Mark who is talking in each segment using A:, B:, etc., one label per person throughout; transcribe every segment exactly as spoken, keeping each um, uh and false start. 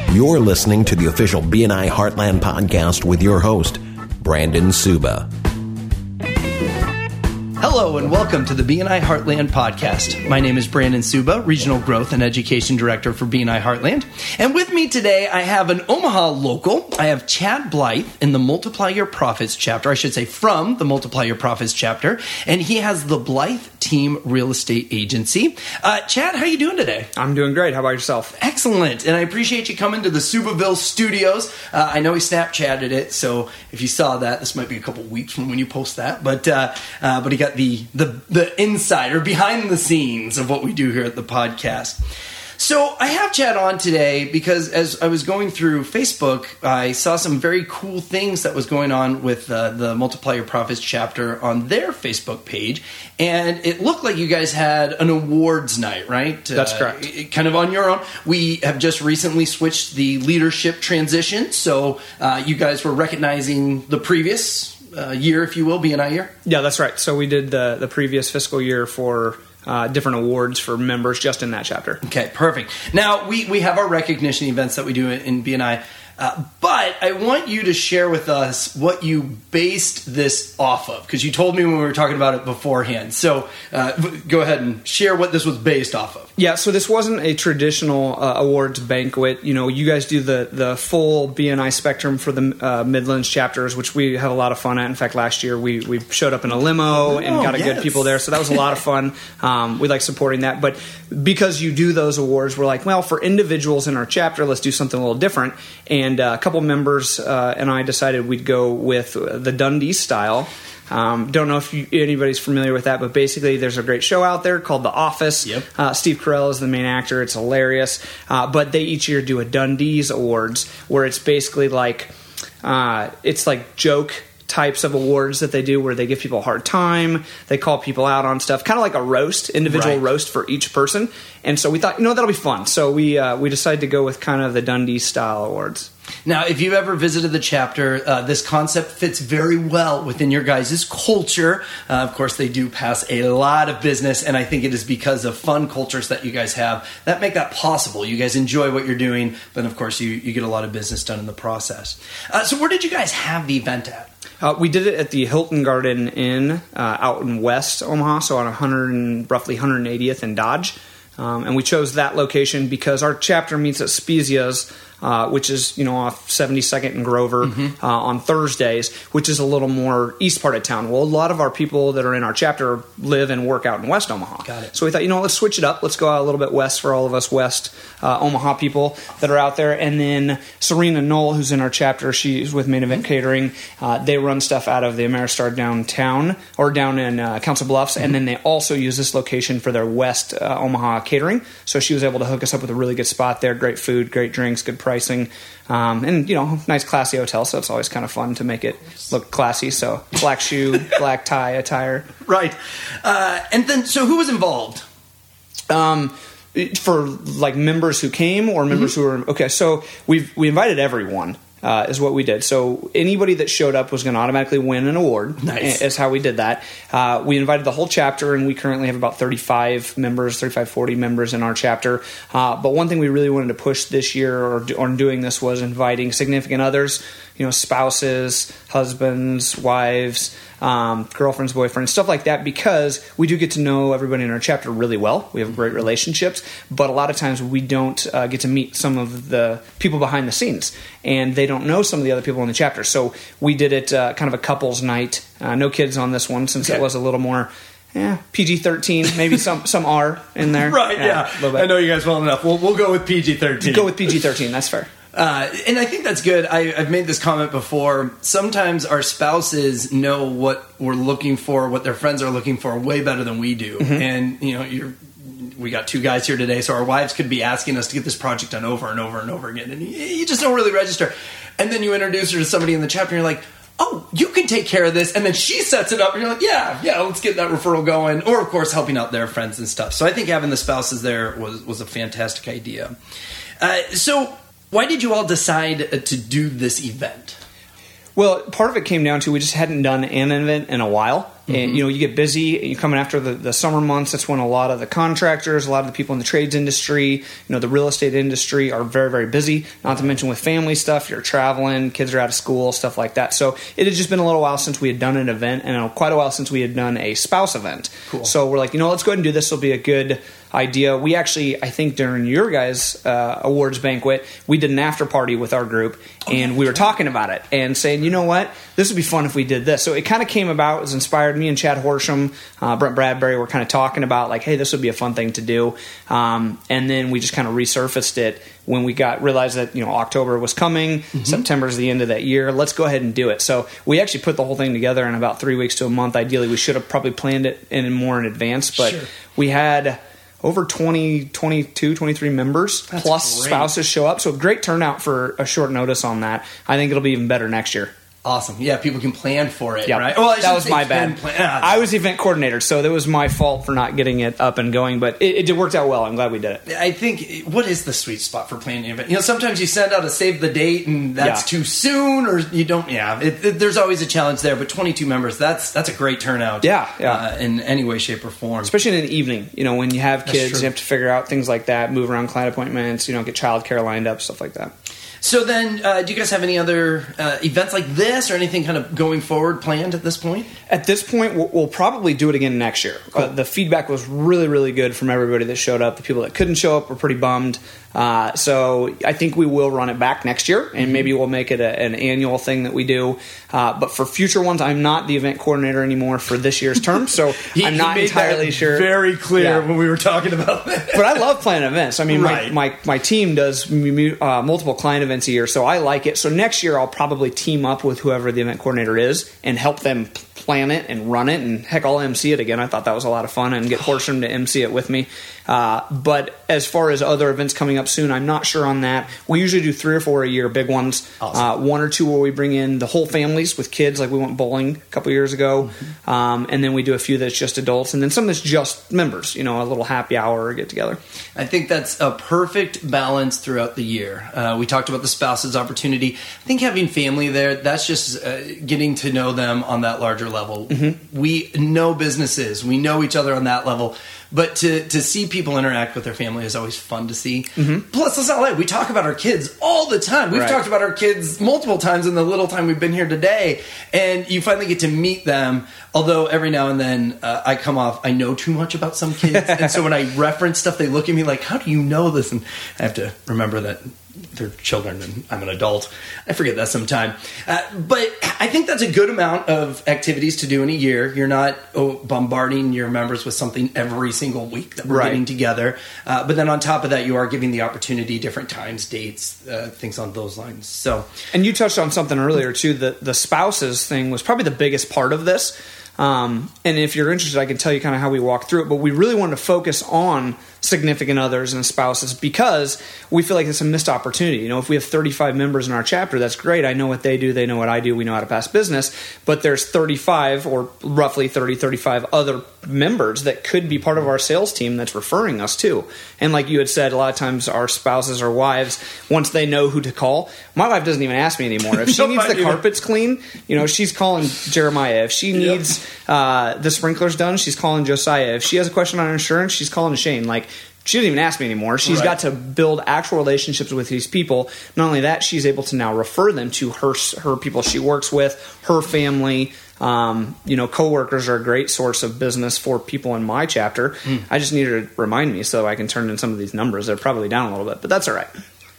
A: You're listening to the official B N I Heartland podcast with your host, Brandon Suba.
B: Hello and welcome to the B N I Heartland podcast. My name is Brandon Suba, Regional Growth and Education Director for B N I Heartland. And with me today, I have an Omaha local. I have Chad Blythe in the Multiply Your Profits chapter. I should say from the Multiply Your Profits chapter. And he has the Blythe Team Real Estate Agency. Uh, Chad, how are you doing today?
C: I'm doing great. How about yourself?
B: Excellent. And I appreciate you coming to the Subaville studios. Uh, I know he Snapchatted it, so if you saw that, this might be a couple weeks from when you post that. But uh, uh, but he got the, the the inside or behind the scenes of what we do here at the podcast. So I have Chad on today because as I was going through Facebook, I saw some very cool things that was going on with uh, the Multiply Your Profits chapter on their Facebook page. And it looked like you guys had an awards night, right?
C: That's uh,
B: correct. Kind of on your own. We have just recently switched the leadership transition. So uh, you guys were recognizing the previous uh, year, if you will, B N I year?
C: Yeah, that's right. So we did the, the previous fiscal year for Uh, different awards for members just in that chapter.
B: Okay, perfect. Now, we, we have our recognition events that we do in B N I, uh, but I want you to share with us what you based this off of, because you told me when we were talking about it beforehand. So uh, go ahead and share what this was based off of.
C: Yeah, so this wasn't a traditional uh, awards banquet. You know, you guys do the, the full B N I spectrum for the uh, Midlands chapters, which we have a lot of fun at. In fact, last year we, we showed up in a limo and
B: oh,
C: got a
B: yes.
C: good people there, so that was a lot of fun. Um, we like supporting that. But because you do those awards, we're like, well, for individuals in our chapter, let's do something a little different. And uh, a couple members uh, and I decided we'd go with the Dundee style. Um, don't know if you, anybody's familiar with that, but basically there's a great show out there called The Office.
B: Yep.
C: Uh, Steve Carell is the main actor. It's hilarious. Uh, but they each year do a Dundee's Awards where it's basically like, uh, it's like joke types of awards that they do where they give people a hard time. They call people out on stuff, kind of like a roast, individual
B: right.
C: roast for each person. And so we thought, you know, that'll be fun. So we, uh, we decided to go with kind of the Dundee style awards.
B: Now, if you've ever visited the chapter, uh, this concept fits very well within your guys' culture. Uh, of course, they do pass a lot of business, and I think it is because of fun cultures that you guys have that make that possible. You guys enjoy what you're doing, but of course, you, you get a lot of business done in the process. Uh, so where did you guys have the event at?
C: Uh, we did it at the Hilton Garden Inn uh, out in West Omaha, so on one hundred and, roughly one hundred eightieth and Dodge. Um, and we chose that location because our chapter meets at Spezia's, uh, which is, you know, off seventy-second and Grover mm-hmm. uh, on Thursdays, which is a little more east part of town. Well, a lot of our people that are in our chapter live and work out in West Omaha.
B: Got it.
C: So we thought, you know, let's switch it up. Let's go out a little bit west for all of us West uh, Omaha people that are out there. And then Serena Knoll, who's in our chapter, she's with Main Event mm-hmm. Catering. Uh, they run stuff out of the Ameristar downtown or down in uh, Council Bluffs. Mm-hmm. And then they also use this location for their West uh, Omaha catering. So she was able to hook us up with a really good spot there. Great food, great drinks, good pricing, um, and, you know, nice classy hotel. So it's always kind of fun to make it look classy. So black shoe, black tie attire.
B: Right. Uh, and then, so who was involved?
C: Um, for like members who came or members mm-hmm. who were, okay. So we've, we invited everyone. Uh, is what we did. So anybody that showed up was going to automatically win an award.
B: Nice.
C: Is how we did that. Uh, we invited the whole chapter, and we currently have about thirty-five members, thirty-five, forty members in our chapter. Uh, but one thing we really wanted to push this year or on doing this was inviting significant others, you know, spouses, husbands, wives, um, girlfriends, boyfriends, stuff like that, because we do get to know everybody in our chapter really well. We have great relationships, but a lot of times we don't uh, get to meet some of the people behind the scenes, and they don't know some of the other people in the chapter. So we did it uh, kind of a couples night. Uh, no kids on this one, since okay. it was a little more yeah, P G thirteen, maybe some some R in there.
B: Right, yeah. yeah. I know you guys well enough. We'll, we'll go with P G thirteen.
C: Go with P G thirteen, that's fair.
B: Uh, and I think that's good. I, I've made this comment before. Sometimes our spouses know what we're looking for, what their friends are looking for, way better than we do. Mm-hmm. And, you know, you're, we got two guys here today, so our wives could be asking us to get this project done over and over and over again. And you, you just don't really register. And then you introduce her to somebody in the chapter, and you're like, oh, you can take care of this. And then she sets it up, and you're like, yeah, yeah, let's get that referral going. Or, of course, helping out their friends and stuff. So I think having the spouses there was, was a fantastic idea. Uh, so why did you all decide to do this event?
C: Well, part of it came down to we just hadn't done an event in a while. Mm-hmm. And, you know, you get busy, you're coming after the, the summer months. That's when a lot of the contractors, a lot of the people in the trades industry, you know, the real estate industry are very, very busy. Not to mention with family stuff, you're traveling, kids are out of school, stuff like that. So it had just been a little while since we had done an event, and quite a while since we had done a spouse event.
B: Cool.
C: So we're like, you know, let's go ahead and do this. This will be a good idea. We actually, I think during your guys' uh, awards banquet, we did an after party with our group, oh, and we were talking about it and saying, you know what, this would be fun if we did this. So it kind of came about, it was inspired. Me and Chad Horsham, uh, Brent Bradbury were kind of talking about like, hey, this would be a fun thing to do. Um, and then we just kind of resurfaced it when we got realized that, you know, October was coming, mm-hmm. September's the end of that year. Let's go ahead and do it. So we actually put the whole thing together in about three weeks to a month. Ideally, we should have probably planned it in more in advance, but sure. we had over twenty, twenty-two, twenty-three members. That's plus great. Spouses show up. So great turnout for a short notice on that. I think it'll be even better next year.
B: Awesome. Yeah, people can plan for it,
C: yep.
B: right?
C: Well, that was my bad. Ah, I was the event coordinator, so that was my fault for not getting it up and going, but it, it worked out well. I'm glad we did it.
B: I think, what is the sweet spot for planning an event? You know, sometimes you send out a save the date, and that's yeah. too soon, or you don't, yeah. It, it, there's always a challenge there, but twenty-two members, that's that's a great turnout.
C: Yeah, yeah.
B: Uh, in any way, shape, or form.
C: Especially in the evening, you know, when you have kids, you have to figure out things like that, move around client appointments, you know, get childcare lined up, stuff like that.
B: So then, uh, do you guys have any other uh, events like this or anything kind of going forward planned at this point?
C: At this point, we'll, we'll probably do it again next year. Cool. Uh, the feedback was really, really good from everybody that showed up. The people that couldn't show up were pretty bummed. Uh, so I think we will run it back next year, and mm-hmm. maybe we'll make it a, an annual thing that we do. Uh, but for future ones, I'm not the event coordinator anymore for this year's term, so
B: he,
C: I'm not
B: he made
C: entirely
B: that
C: sure.
B: Very clear
C: yeah.
B: when we were talking about that.
C: But I love planning events. I mean,
B: right.
C: my, my my team does uh, multiple client events a year, so I like it. So next year, I'll probably team up with whoever the event coordinator is and help them plan it and run it, and heck, I'll M C it again. I thought that was a lot of fun, and get Horsham to M C it with me. Uh, but as far as other events coming up soon, I'm not sure on that. We usually do three or four a year, big ones. Awesome. Uh, one or two where we bring in the whole families with kids, like we went bowling a couple years ago. Mm-hmm. Um, and then we do a few that's just adults, and then some that's just members, you know, a little happy hour or get together.
B: I think that's a perfect balance throughout the year. Uh, we talked about the spouses opportunity. I think having family there, that's just uh, getting to know them on that larger level. Mm-hmm. We know businesses. We know each other on that level. But to, to see people interact with their family is always fun to see. Mm-hmm. Plus, let's not lie, we talk about our kids all the time. We've right. talked about our kids multiple times in the little time we've been here today. And you finally get to meet them. Although every now and then uh, I come off, I know too much about some kids. And so when I reference stuff, they look at me like, how do you know this? And I have to remember that they're children and I'm an adult. I forget that sometime. Uh, but I think that's a good amount of activities to do in a year. You're not oh, bombarding your members with something every single week that we're right. getting together. Uh, but then on top of that, you are giving the opportunity, different times, dates, uh, things on those lines. So,
C: and you touched on something earlier too. The, the spouses thing was probably the biggest part of this. Um, and if you're interested, I can tell you kind of how we walk through it. But we really wanted to focus on significant others and spouses because we feel like it's a missed opportunity. You know, if we have thirty-five members in our chapter, that's great. I know what they do. They know what I do. We know how to pass business. But there's thirty-five or roughly thirty, thirty-five other members that could be part of our sales team that's referring us to. And like you had said, a lot of times our spouses or wives, once they know who to call, my wife doesn't even ask me anymore. If she needs the carpets clean, you know, she's calling Jeremiah. If she needs yep. uh, the sprinklers done, she's calling Josiah. If she has a question on insurance, she's calling Shane. Like, she doesn't even ask me anymore. She's right. got to build actual relationships with these people. Not only that, she's able to now refer them to her her people she works with, her family. Um, you know, coworkers are a great source of business for people in my chapter. Mm. I just need her to remind me so I can turn in some of these numbers. They're probably down a little bit, but that's all right.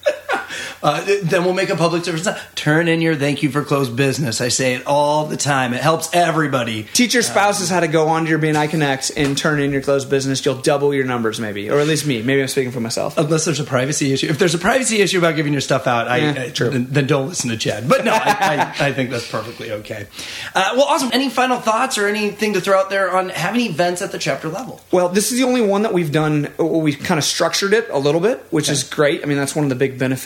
B: Uh, then we'll make a public service. Turn in your thank you for closed business. I say it all the time. It helps everybody.
C: Teach your spouses um, how to go on to your B N I Connect and turn in your closed business. You'll double your numbers maybe, or at least me. Maybe I'm speaking for myself.
B: Unless there's a privacy issue. If there's a privacy issue about giving your stuff out, I,
C: yeah,
B: I
C: true.
B: Then, then don't listen to Chad. But no, I, I, I think that's perfectly okay. Uh, well, awesome. Any final thoughts or anything to throw out there on having events at the chapter level?
C: Well, this is the only one that we've done. We kind of structured it a little bit, which okay. is great. I mean, that's one of the big benefits of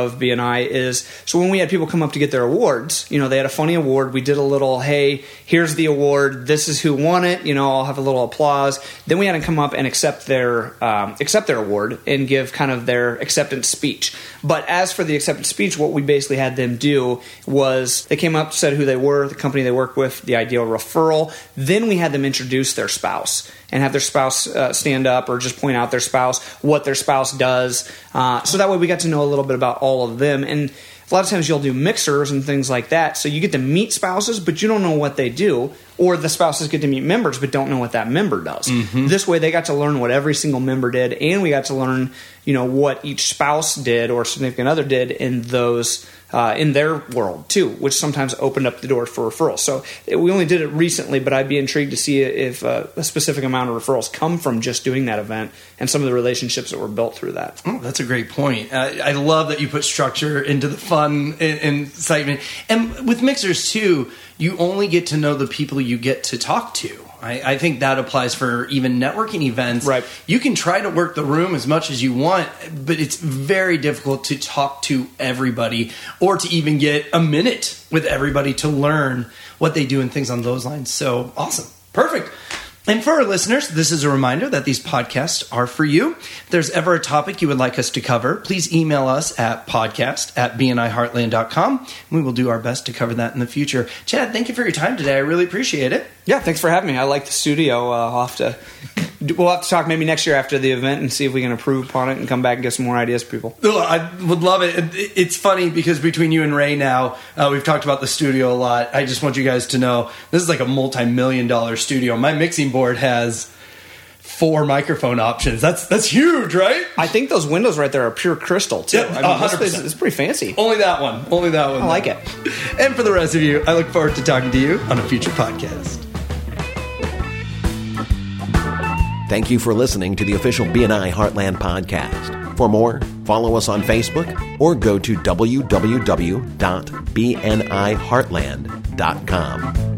C: of B N I is, so when we had people come up to get their awards, you know, they had a funny award. We did a little, hey, here's the award. This is who won it. You know, I'll have a little applause. Then we had them come up and accept their um, accept their award and give kind of their acceptance speech. But as for the acceptance speech, what we basically had them do was they came up, said who they were, the company they worked with, the ideal referral. Then we had them introduce their spouse and have their spouse uh, stand up or just point out their spouse, what their spouse does. Uh, so that way we got to know a little bit about all of them. And a lot of times you'll do mixers and things like that. So you get to meet spouses, but you don't know what they do. Or the spouses get to meet members, but don't know what that member does. Mm-hmm. This way they got to learn what every single member did, and we got to learn, you know, what each spouse did or significant other did in those uh, in their world too, which sometimes opened up the door for referrals. So we only did it recently, but I'd be intrigued to see if uh, a specific amount of referrals come from just doing that event and some of the relationships that were built through that.
B: Oh, that's a great point. Uh, I love that you put structure into the fun and, and excitement. And with mixers too, you only get to know the people you get to talk to. I, I think that applies for even networking events.
C: Right.
B: You can try to work the room as much as you want, but it's very difficult to talk to everybody or to even get a minute with everybody to learn what they do and things on those lines. So awesome. Perfect. And for our listeners, this is a reminder that these podcasts are for you. If there's ever a topic you would like us to cover, please email us at podcast at b n i heartland dot com. We will do our best to cover that in the future. Chad, thank you for your time today. I really appreciate it.
C: Yeah, thanks for having me. I like the studio. Uh, I'll have to, we'll have to talk maybe next year after the event and see if we can improve upon it and come back and get some more ideas for people.
B: Oh, I would love it. It's funny because between you and Ray now, uh, we've talked about the studio a lot. I just want you guys to know this is like a multi-million dollar studio. My mixing board has four microphone options. That's that's huge, right?
C: I think those windows right there are pure crystal too.
B: Yep,
C: I mean,
B: one hundred percent.
C: This, it's pretty fancy.
B: Only that one. Only that one.
C: I like it.
B: And for the rest of you, I look forward to talking to you on a future podcast.
A: Thank you for listening to the official B N I Heartland podcast. For more, follow us on Facebook or go to w w w dot b n i heartland dot com.